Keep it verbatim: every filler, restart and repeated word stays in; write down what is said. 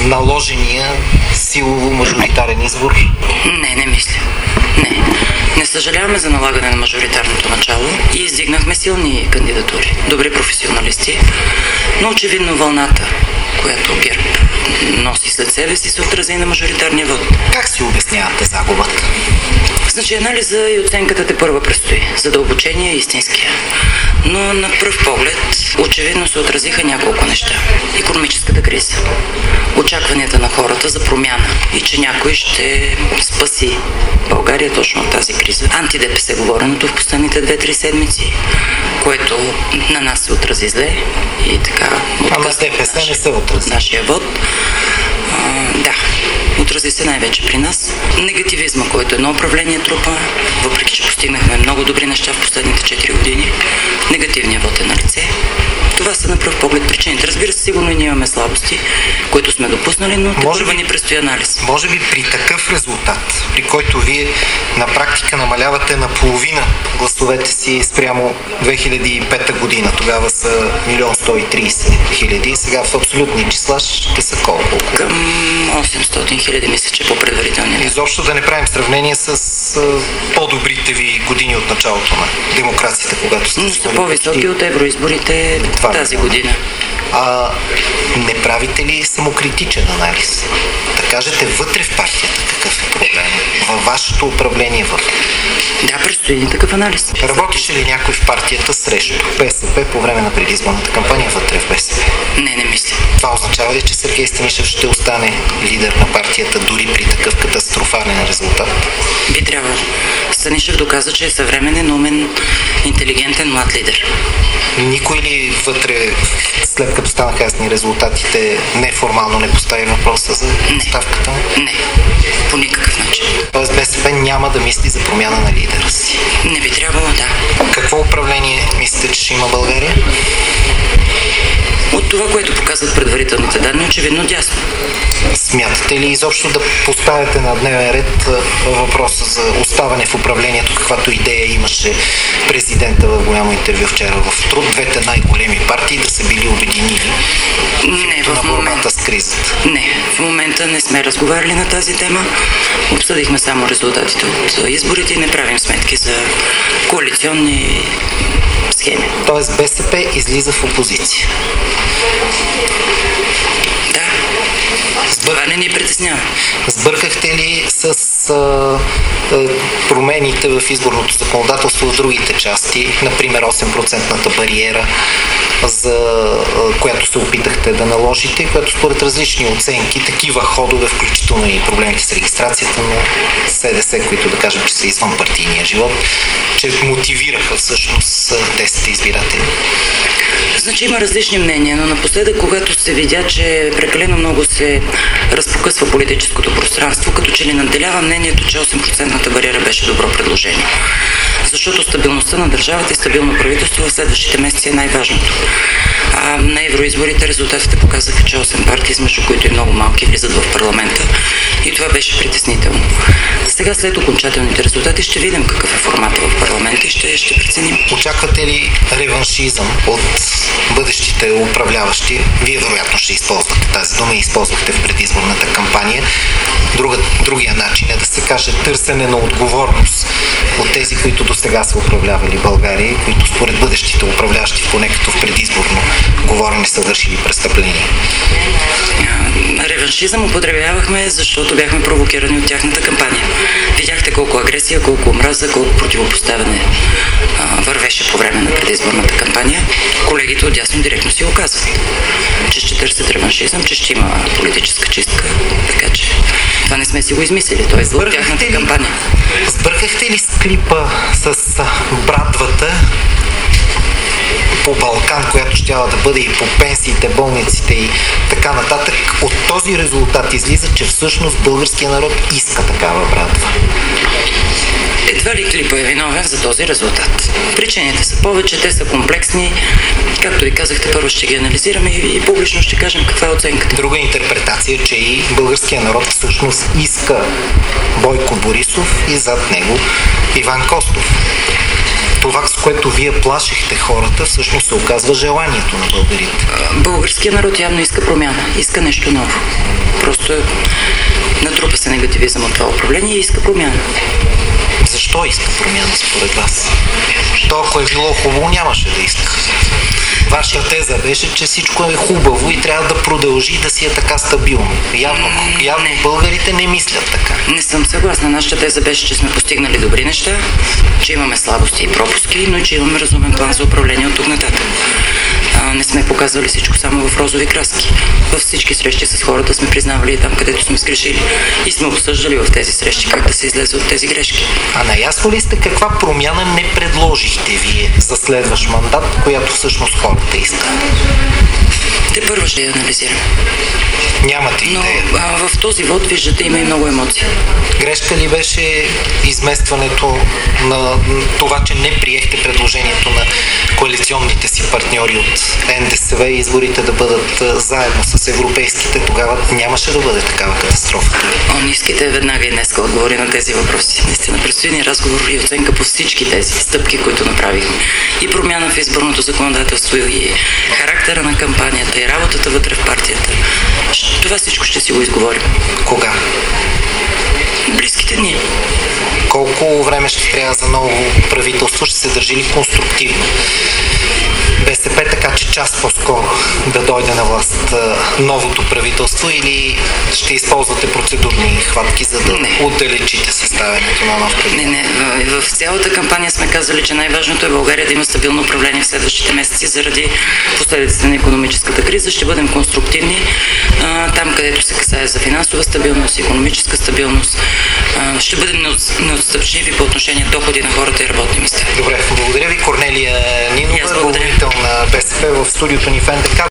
наложения силово мажоритарен избор? Не, не мисля. Не. Не съжаляваме за налагане на мажоритарното начало и издигнахме силни кандидатури, добри професионалисти, но очевидно вълната, която ГЕРБ носи след себе си, се отрази на мажоритарния вод. Как си обяснявате загубата? Значи анализа и оценката те първа предстои, задълбочение и истинския. Но на пръв поглед очевидно се отразиха няколко неща. Икономическата криза, очакванията на хората за промяна и че някой ще спаси България точно от тази криза. Анти-Д П С говореното в последните две-три седмици, което на нас се отрази зле и така... А на Д П С не се отрази. Нашия вод. А, да, отрази се най-вече при нас. Негативизма, който едно управление трупа, въпреки че постигнахме много добри неща в последните четири години, негативният вод е на лице. Това са на пръв поглед причините. Разбира се, сигурно и ние имаме слабости, които сме допуснали, но първо ни предстои анализ. Може би при такъв резултат, при който вие на практика намалявате наполовина гласовете си спрямо две хиляди и пета година, тогава са милион сто и трийсет хиляди, сега в абсолютни числа ще са колко? Към осемстотин хиляди, мисля, че по предварителния. Изобщо да не правим сравнение с а, по-добрите ви години от началото на демокрацията, когато сте... Но са по-високи от евроизборите тази година. А не правите ли самокритичен анализ? Да кажете вътре в партията какъв е проблем? Във вашето управление вътре? Да, предстои ни такъв анализ. Работеше ли някой в партията срещу Б С П по време на предизборната кампания вътре в Б С П? Не, не мисля. Това означава ли, че Сергей Станишев ще остане лидер на партията дори при такъв катастрофален резултат? Би трябвало. Станишев доказа, че е съвременен, умен, интелигентен млад лидер. Никой ли вътре, след като станаха ясни резултатите, неформално не постави въпроса за ставката? Не, не, по никакъв начин. Тоест Б С П няма да мисли за промяна на лидера си? Не би трябвало, да. Какво управление мислите, че ще има България? От това, което показват предварителните данни, очевидно дясно. Смятате ли изобщо да поставяте на дневен ред въпроса за оставане в управлението, каквато идея имаше президента в голямо интервю вчера в Труд, двете най-големи партии да са били обединили не, в на борбата с кризата? Не, в момента не сме разговаряли на тази тема. Обсъдихме само резултатите от изборите и не правим сметки за коалиционни схеми. Тоест Б С П излиза в опозиция? Да. Това не ни притеснява. Сбъркахте ли с а, а, промените в изборното законодателство в другите части, например осем процентната бариера, за а, която се опитахте да наложите, която според различни оценки, такива ходове, включително и проблемите с регистрацията на С Д С, които да кажем, че са извън партийния живот, че мотивираха всъщност десет избиратели? Значи има различни мнения, но напоследък, когато се видя, че прекалено много се разпокъсва политическото пространство, като че ли надделява мнението, че осем процентната бариера беше добро предложение. Защото стабилността на държавата и стабилно правителство в следващите месеци е най-важното. А на евроизборите резултатите показаха, че осем партии, между които и много малки, влизат в парламента и това беше притеснително. Сега след окончателните резултати ще видим какъв е формата в парламента и ще, ще преценим. Очаквате ли реваншизъм от бъдещите управляващи? Вие вероятно ще използвате тази дума и използвахте в предизборната кампания. Друга, другия начин е да се каже търсене на отговорност от тези, които до сега са управлявали България и които според бъдещите управляващи, поне като в предизборно говорене, са вършили престъпления. Реваншизъм употребявахме, защото бяхме провокирани от тяхната кампания. Видяхте колко агресия, колко омраза, колко противопоставяне а, вървеше по време на предизборната кампания. Колегите отдясно директно си оказват, че ще търсят реваншизъм, че ще има политическа чистка. Така че това не сме си го измислили. Той е за тяхната кампания. Сбъркахте ли с клипа с брадвата по Балкан, която щяла да бъде и по пенсиите, болниците и така нататък? От този резултат излиза, че всъщност българския народ иска такава брадва. Едва ли клипа е виновен за този резултат? Причините са повече, те са комплексни. Както ви казахте, първо ще ги анализираме и, и публично ще кажем каква е оценката. Друга интерпретация е, че и българския народ всъщност иска Бойко Борисов и зад него Иван Костов. Това, с което вие плашихте хората, всъщност се оказва желанието на българите. Българският народ явно иска промяна, иска нещо ново. Просто натрупа се негативизъм от това управление и иска промяна. Защо иска промяна според вас? То, ако е било хубаво, нямаше да иска. Вашата теза беше, че всичко е хубаво и трябва да продължи да си е така стабилно. Явно, явно българите не мислят така. Не съм съгласна. Нашата теза беше, че сме постигнали добри неща, че имаме слабости и пропуски, но и че имаме разумен план за управление от тук нататък. А, не сме показвали всичко само в розови краски. Във всички срещи с хората сме признавали и там, където сме сгрешили. И сме обсъждали в тези срещи как да се излезе от тези грешки. А наясно ли сте каква промяна не предложихте вие за следващ мандат, която всъщност хората искат? Те първо ще я анализираме. Нямате идея. Но а, в този вод, виждате, има и много емоции. Грешка ли беше изместването на това, че не приехте предложението на коалиционните си партньори от Н Д С В и изборите да бъдат заедно с европейските? Тогава нямаше да бъде такава катастрофа. О, не искате веднага и днеска отговори на тези въпроси. Наистина, предстои ни разговор и оценка по всички тези стъпки, които направихме. И промяна в изборното законодателство, и характера на кампанията, и работата вътре в партията. Това всичко ще си го изговорим. Кога? Близките дни. Колко време ще трябва за ново правителство? Ще се държи ли конструктивно Б С П, така че час по-скоро да дойде на власт новото правителство, или ще използвате процедурни хватки, за да не отдалечите съставянето на нов правителство? Не, не. В цялата кампания сме казали, че най-важното е България да има стабилно управление в следващите месеци заради последиците на икономическата криза. Ще бъдем конструктивни там, където се касае за финансова стабилност, икономическа стабилност. Ще бъдем неотстъпчиви по отношение доходи на хората и работни места. Добре, благодаря ви. Корнелия Нинова, говорител на Б С П в студиото ни в Н Д К.